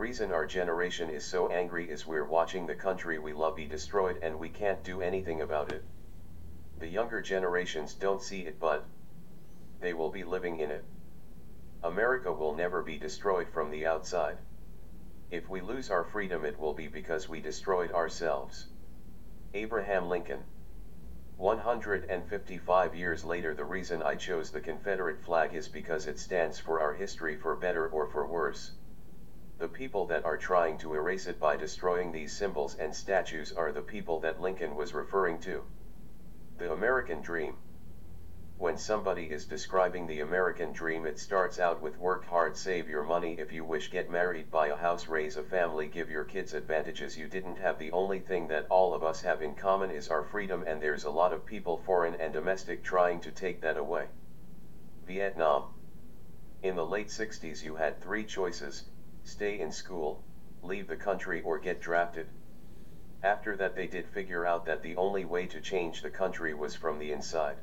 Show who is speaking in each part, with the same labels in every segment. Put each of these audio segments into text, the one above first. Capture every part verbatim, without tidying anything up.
Speaker 1: reason our generation is so angry is we're watching the country we love be destroyed and we can't do anything about it. The younger generations don't see it, but they will be living in it. America will never be destroyed from the outside. If we lose our freedom, it will be because we destroyed ourselves. Abraham Lincoln. one hundred fifty-five years later, the reason I chose the Confederate flag is because it stands for our history, for better or for worse. The people that are trying to erase it by destroying these symbols and statues are the people that Lincoln was referring to. The American dream. When somebody is describing the American dream, it starts out with work hard, save your money if you wish, get married, buy a house, raise a family, give your kids advantages you didn't have. The only thing that all of us have in common is our freedom, and there's a lot of people, foreign and domestic, trying to take that away. Vietnam. In the late sixties you had three choices: stay in school, leave the country, or get drafted. After that they did figure out that the only way to change the country was from the inside.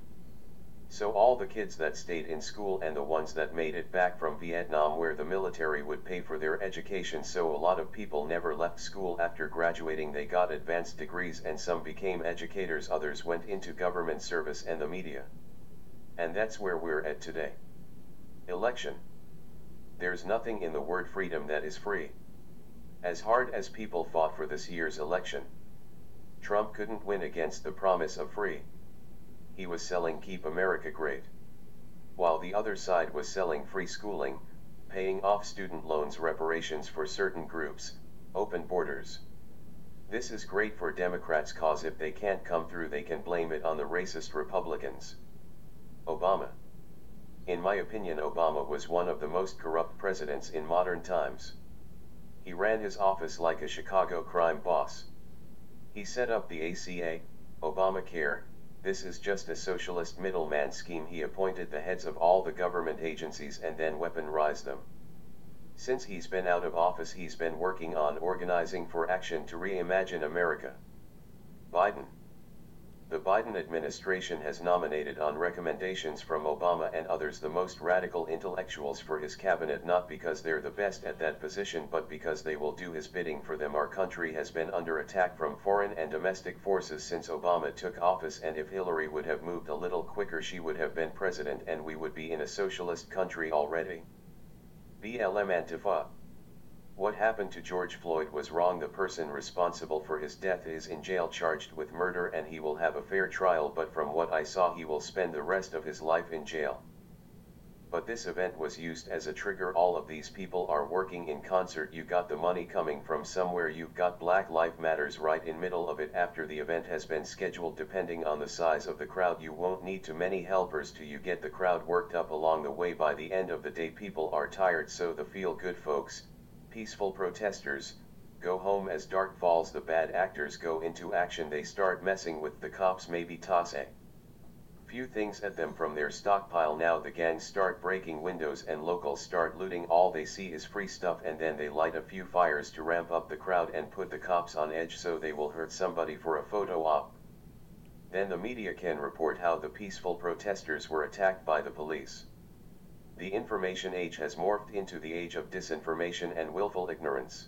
Speaker 1: So all the kids that stayed in school and the ones that made it back from Vietnam, where the military would pay for their education, so a lot of people never left school after graduating. They got advanced degrees and some became educators, others went into government service and the media. And that's where we're at today. Election. There's nothing in the word freedom that is free. As hard as people fought for this year's election, Trump couldn't win against the promise of free. He was selling Keep America Great, while the other side was selling free schooling, paying off student loans, reparations for certain groups, open borders. This is great for Democrats, cause if they can't come through they can blame it on the racist Republicans. Obama. In my opinion, Obama was one of the most corrupt presidents in modern times. He ran his office like a Chicago crime boss. He set up the A C A, Obamacare. This is just a socialist middleman scheme. He appointed the heads of all the government agencies and then weaponized them. Since he's been out of office, he's been working on organizing for action to reimagine America. Biden. The Biden administration has nominated, on recommendations from Obama and others, the most radical intellectuals for his cabinet, not because they're the best at that position, but because they will do his bidding for them. Our country has been under attack from foreign and domestic forces since Obama took office, and if Hillary would have moved a little quicker, she would have been president and we would be in a socialist country already. B L M Antifa. What happened to George Floyd was wrong. The person responsible for his death is in jail, charged with murder, and he will have a fair trial, but from what I saw he will spend the rest of his life in jail. But this event was used as a trigger. All of these people are working in concert. You got the money coming from somewhere. You've got Black Lives Matters right in middle of it after the event has been scheduled. Depending on the size of the crowd, you won't need too many helpers to you get the crowd worked up along the way. By the end of the day people are tired, so the feel-good folks, peaceful protesters, go home. As dark falls, the bad actors go into action. They start messing with the cops, maybe toss a few things at them from their stockpile. Now the gangs start breaking windows and locals start looting. All they see is free stuff, and then they light a few fires to ramp up the crowd and put the cops on edge so they will hurt somebody for a photo op. Then the media can report how the peaceful protesters were attacked by the police. The information age has morphed into the age of disinformation and willful ignorance.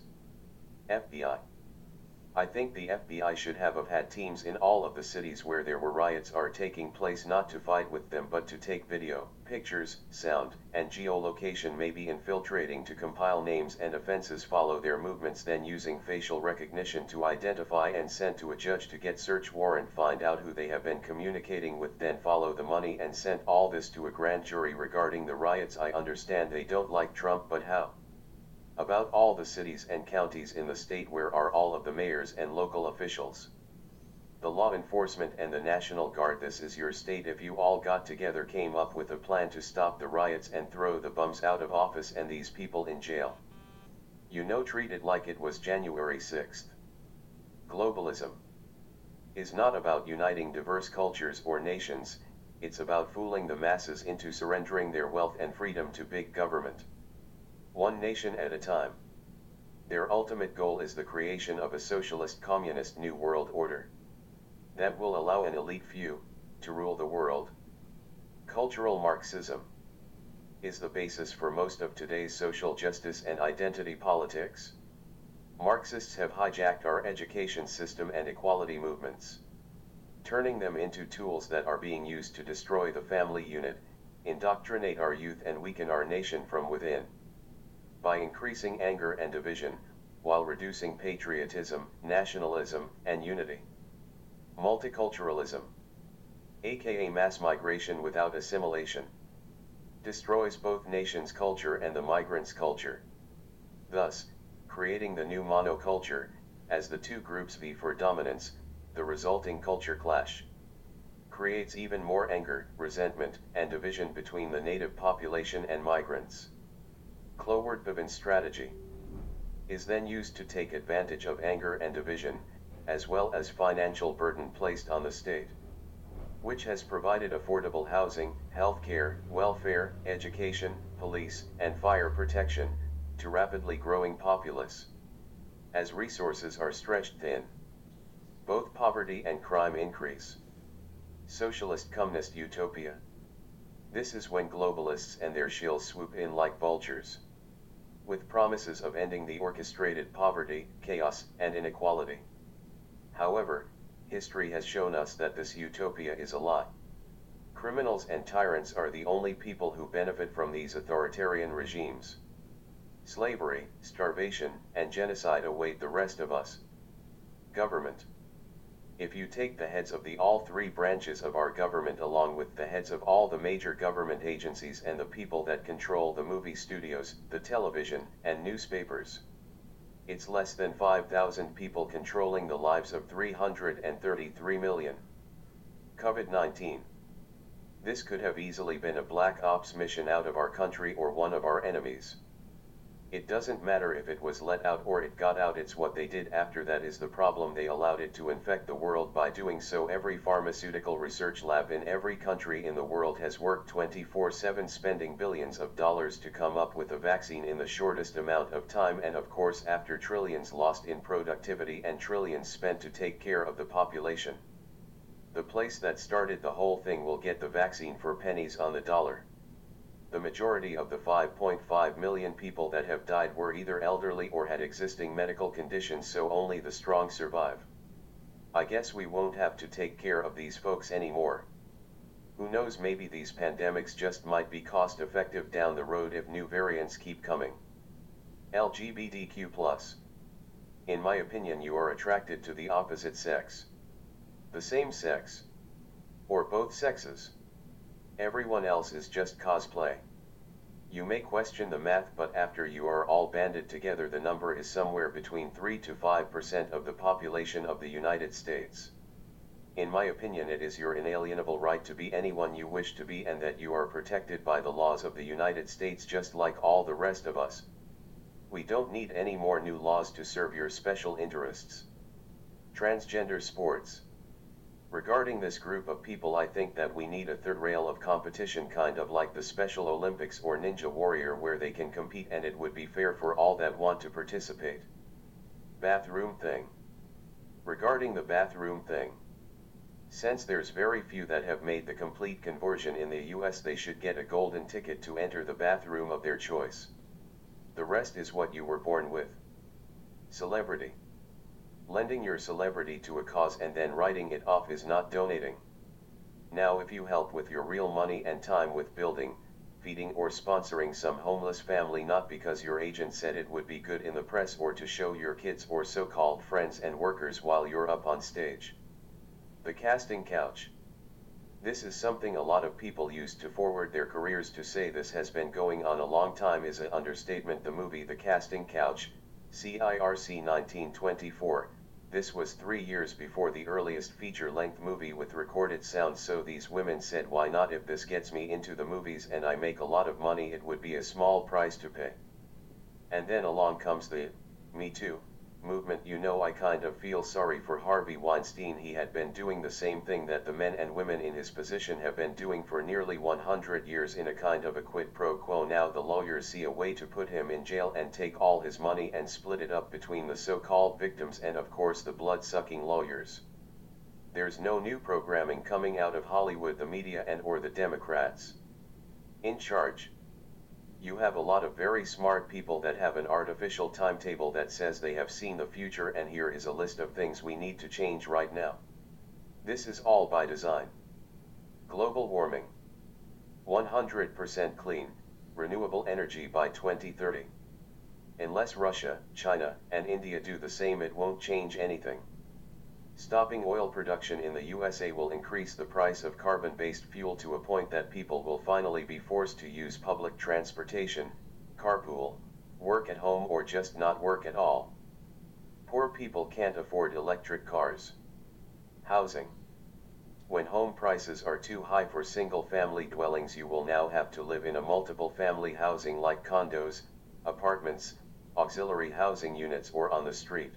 Speaker 1: F B I. I think the F B I should have have had teams in all of the cities where there were riots are taking place, not to fight with them but to take video, pictures, sound, and geolocation, maybe infiltrating to compile names and offenses, follow their movements, then using facial recognition to identify and send to a judge to get search warrant, find out who they have been communicating with, then follow the money and send all this to a grand jury. Regarding the riots, I understand they don't like Trump, but how about all the cities and counties in the state? Where are all of the mayors and local officials? The law enforcement and the National Guard? This is your state. If you all got together, came up with a plan to stop the riots and throw the bums out of office and these people in jail, you know, treat it like it was January sixth. Globalism is not about uniting diverse cultures or nations, it's about fooling the masses into surrendering their wealth and freedom to big government. One nation at a time. Their ultimate goal is the creation of a socialist communist new world order that will allow an elite few to rule the world. Cultural Marxism is the basis for most of today's social justice and identity politics. Marxists have hijacked our education system and equality movements, turning them into tools that are being used to destroy the family unit, indoctrinate our youth and weaken our nation from within. By increasing anger and division, while reducing patriotism, nationalism, and unity. Multiculturalism, aka mass migration without assimilation, destroys both nations' culture and the migrants' culture, thus creating the new monoculture, as the two groups vie for dominance. The resulting culture clash creates even more anger, resentment, and division between the native population and migrants. Cloward-Bevin strategy is then used to take advantage of anger and division, as well as financial burden placed on the state, which has provided affordable housing, healthcare, welfare, education, police, and fire protection to rapidly growing populace. As resources are stretched thin, both poverty and crime increase. Socialist communist utopia. This is when globalists and their shills swoop in like vultures, with promises of ending the orchestrated poverty, chaos, and inequality. However, history has shown us that this utopia is a lie. Criminals and tyrants are the only people who benefit from these authoritarian regimes. Slavery, starvation, and genocide await the rest of us. Government. If you take the heads of the all three branches of our government along with the heads of all the major government agencies and the people that control the movie studios, the television, and newspapers, it's less than five thousand people controlling the lives of three hundred thirty-three million. COVID nineteen. This could have easily been a black ops mission out of our country or one of our enemies. It doesn't matter if it was let out or it got out, it's what they did after that is the problem. They allowed it to infect the world. By doing so, every pharmaceutical research lab in every country in the world has worked twenty-four seven, spending billions of dollars to come up with a vaccine in the shortest amount of time, and of course after trillions lost in productivity and trillions spent to take care of the population. The place that started the whole thing will get the vaccine for pennies on the dollar. The majority of the five point five million people that have died were either elderly or had existing medical conditions, so only the strong survive. I guess we won't have to take care of these folks anymore. Who knows, maybe these pandemics just might be cost effective down the road if new variants keep coming. L G B T Q plus. In my opinion, you are attracted to the opposite sex. The same sex. Or both sexes. Everyone else is just cosplay. You may question the math, but after you are all banded together, the number is somewhere between three to five percent of the population of the United States. In my opinion, it is your inalienable right to be anyone you wish to be, and that you are protected by the laws of the United States just like all the rest of us. We don't need any more new laws to serve your special interests. Transgender sports. Regarding this group of people, I think that we need a third rail of competition, kind of like the Special Olympics or Ninja Warrior, where they can compete and it would be fair for all that want to participate. Bathroom thing. Regarding the bathroom thing, since there's very few that have made the complete conversion in the U S, they should get a golden ticket to enter the bathroom of their choice. The rest is what you were born with. Celebrity. Lending your celebrity to a cause and then writing it off is not donating. Now, if you help with your real money and time with building, feeding, or sponsoring some homeless family, not because your agent said it would be good in the press or to show your kids or so-called friends and workers while you're up on stage. The casting couch. This is something a lot of people use to forward their careers. To say this has been going on a long time is an understatement. The movie The Casting Couch, C I R C nineteen twenty-four, this was three years before the earliest feature-length movie with recorded sound, so these women said, why not? If this gets me into the movies and I make a lot of money, it would be a small price to pay. And then along comes the Me Too movement. You know, I kind of feel sorry for Harvey Weinstein. He had been doing the same thing that the men and women in his position have been doing for nearly one hundred years in a kind of a quid pro quo. Now the lawyers see a way to put him in jail and take all his money and split it up between the so-called victims and of course the blood-sucking lawyers. There's no new programming coming out of Hollywood, the media, and or the Democrats in charge. You have a lot of very smart people that have an artificial timetable that says they have seen the future, and here is a list of things we need to change right now. This is all by design. Global warming. one hundred percent clean, renewable energy by twenty thirty. Unless Russia, China, and India do the same, it won't change anything. Stopping oil production in the U S A will increase the price of carbon-based fuel to a point that people will finally be forced to use public transportation, carpool, work at home, or just not work at all. Poor people can't afford electric cars. Housing. When home prices are too high for single-family dwellings, you will now have to live in a multiple-family housing like condos, apartments, auxiliary housing units, or on the street.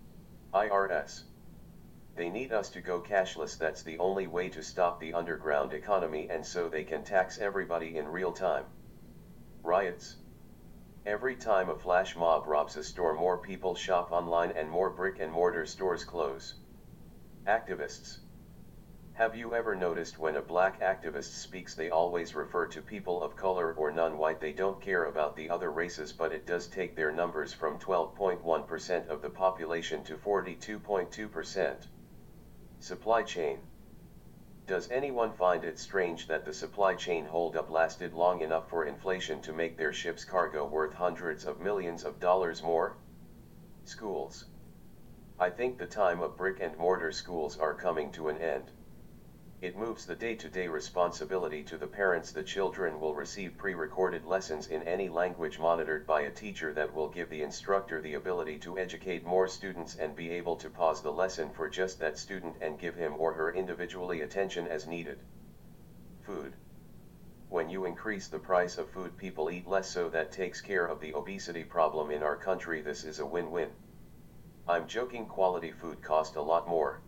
Speaker 1: I R S. They need us to go cashless. That's the only way to stop the underground economy, and so they can tax everybody in real time. Riots. Every time a flash mob robs a store, more people shop online and more brick and mortar stores close. Activists. Have you ever noticed when a black activist speaks, they always refer to people of color or non-white? They don't care about the other races, but it does take their numbers from twelve point one percent of the population to forty-two point two percent. Supply chain. Does anyone find it strange that the supply chain holdup lasted long enough for inflation to make their ship's cargo worth hundreds of millions of dollars more? Schools. I think the time of brick and mortar schools are coming to an end. It moves the day-to-day responsibility to the parents. The children will receive pre-recorded lessons in any language monitored by a teacher that will give the instructor the ability to educate more students and be able to pause the lesson for just that student and give him or her individually attention as needed. Food. When you increase the price of food, people eat less, so that takes care of the obesity problem in our country. This is a win-win. I'm joking, quality food costs a lot more.